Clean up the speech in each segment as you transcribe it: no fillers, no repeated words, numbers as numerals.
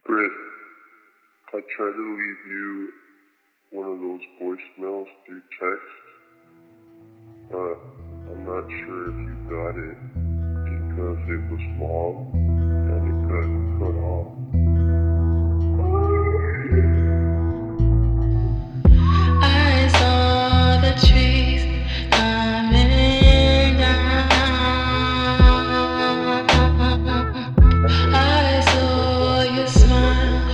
Britt, I tried to leave you one of those voicemails through text, but I'm not sure if you got it because it was long and it got cut off. I saw the trees coming down. I saw you smile.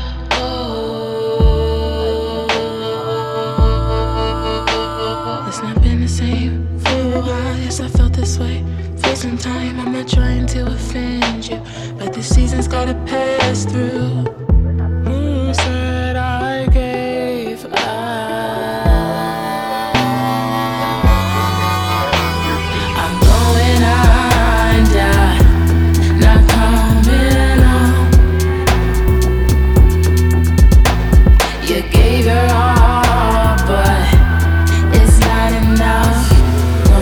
It's not been the same for a while. Yes, I felt this way for some time. I'm not trying to offend you, but this season's gotta pass through. Who said I gave up? I'm going under, not coming home. You gave your all, but it's not enough. No.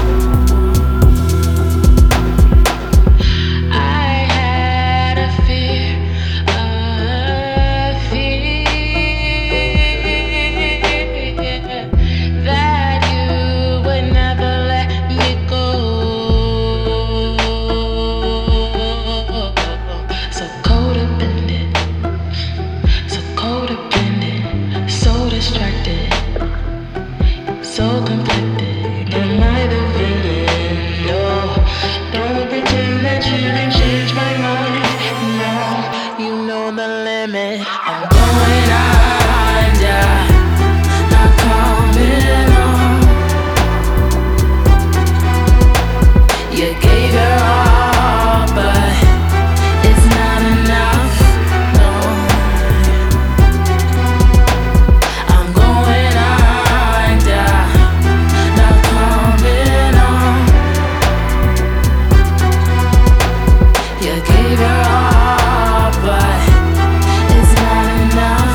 I had a fear that you would never let me go. So codependent, so distracted, so conflicted. Am I the villain? No, don't pretend that you can change my mind. No, you know the limit. I'm going under, not coming home. You gave your all, but it's not enough. No, I'm going under, not coming home. You gave your all, but it's not enough.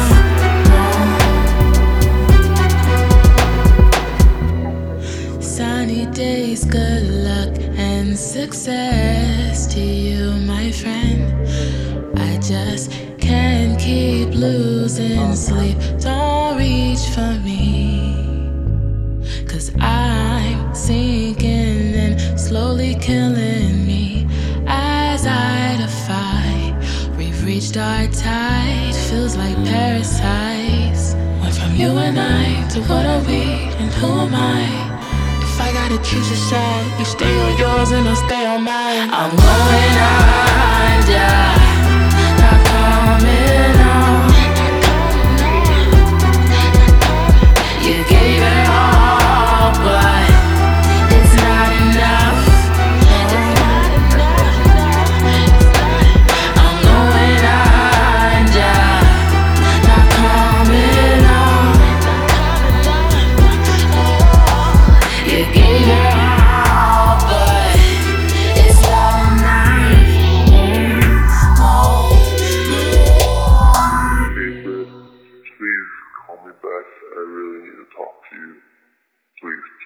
No. Sunny days, good luck and success to you, my friend. I just can't keep losing sleep. Don't reach for me, 'cause I'm sinking and slowly killing me. As I defy, we've reached our tide. Feels like parasites. Went from you and I to what are we and who am I? If I gotta choose a side, you stay on yours and I'll stay on mine. I'm going under, not coming home. You gave it all, but it's not enough. I'm going under, not coming home. You gave it all, but it's not enough. Hey Britt, please call me back. I really need to talk to you. Please.